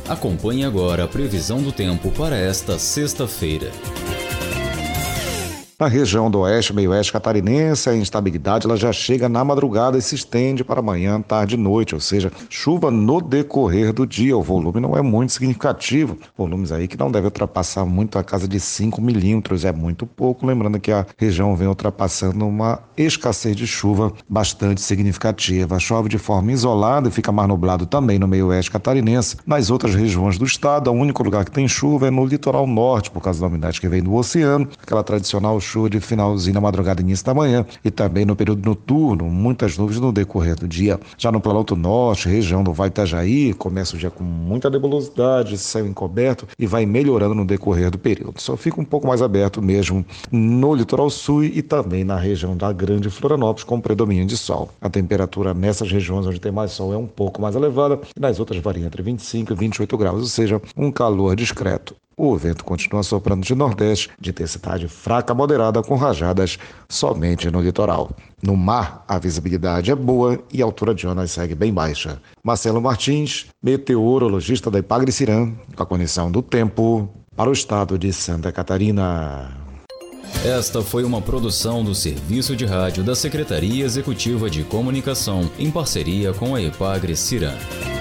Acompanhe agora a previsão do tempo para esta sexta-feira. Na região do oeste, meio oeste catarinense, a instabilidade ela já chega na madrugada e se estende para amanhã, tarde e noite, ou seja, chuva no decorrer do dia. O volume não é muito significativo, volumes aí que não devem ultrapassar muito a casa de 5 milímetros, é muito pouco, lembrando que a região vem ultrapassando uma escassez de chuva bastante significativa. Chove de forma isolada e fica mais nublado também no meio oeste catarinense. Nas outras regiões do estado, o único lugar que tem chuva é no litoral norte, por causa da umidade que vem do oceano, aquela tradicional chuva de finalzinho da madrugada e início da manhã, e também no período noturno, muitas nuvens no decorrer do dia. Já no Planalto Norte, região do Vale do Itajaí, começa o dia com muita nebulosidade, céu encoberto e vai melhorando no decorrer do período. Só fica um pouco mais aberto mesmo no litoral sul e também na região da Grande Florianópolis, com predomínio de sol. A temperatura nessas regiões onde tem mais sol é um pouco mais elevada e nas outras varia entre 25 e 28 graus, ou seja, um calor discreto. O vento continua soprando de nordeste, de intensidade fraca a moderada, com rajadas somente no litoral. No mar, a visibilidade é boa e a altura de onda segue bem baixa. Marcelo Martins, meteorologista da Ipagre-Cirã, com a condição do tempo para o estado de Santa Catarina. Esta foi uma produção do Serviço de Rádio da Secretaria Executiva de Comunicação, em parceria com a Ipagre-Cirã.